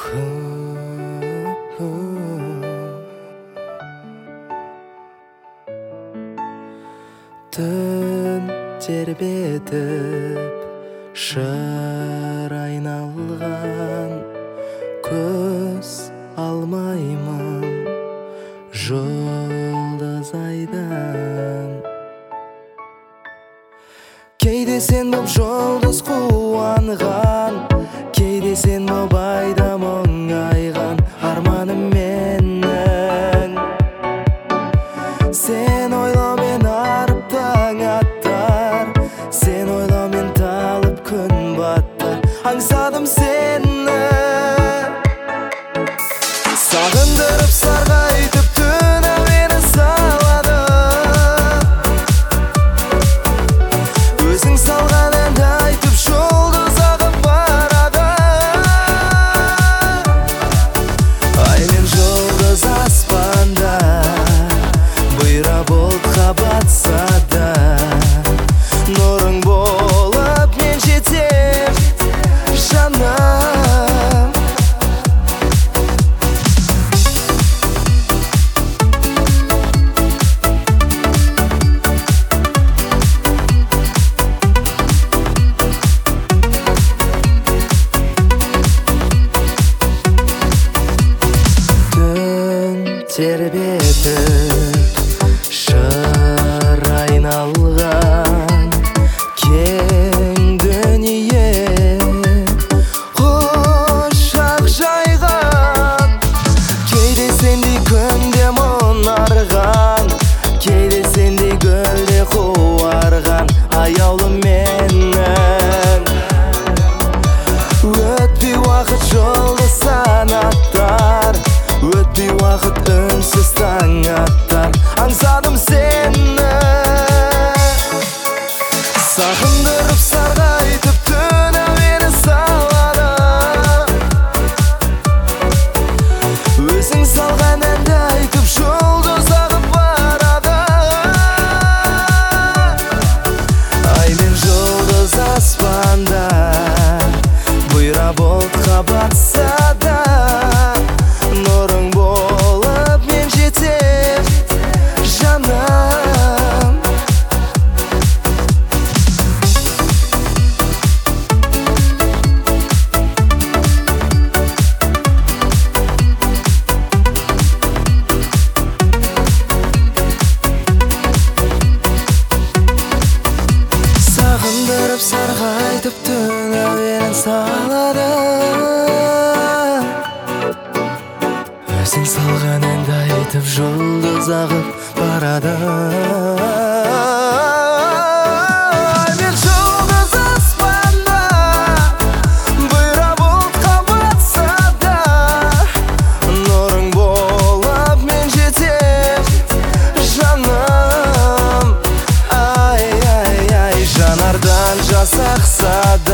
Түн тербетіп шыр айналған, көз алмаймын жұлдыз айдан. Кейде сен боп жұлдыз қуанған, кейде сен боп айда мұңайған. Арманым менің сен ойлаумен арып таң аттар, сен ойлаумен талып күн баттар. Аңсадым сені, сағындырып сарғайтып түн әуені салады. Өзің салған әнді айтып жұлдыз ағып барады. Ай мен жұлдыз аспанда, бұйра бұлтқа батса да, нұрың болып мен жетем жаным. Түн тербетіп шыр айналған, кең дүние құшақ жайған. Кейде сендей күнде мұнарған, кейде сендей гүлде қуарған. Аяулым менің, өтпей уақыт жұлдыз санаттар, өтпей уақыт үнсіз таң аттар. Аңсадым сені, сағындырып сарғайтып түн әуені салады. Өзің салған әнді айтып жұлдыз ағып барады. Ай мен жұлдыз аспанда, бұйра бұлтқа батса да, нұрың болып мен жетем жаным. Сағындырып сарғайтып түн әуенін салады. Өзің салған әнді айтып жұлдыз ағып барады. Мен жұлдыз аспанда, бұйра бұлтқа батса да, нұрың болып мен жетем жаным. Ай, ай, ай, жанардан жас ақса да,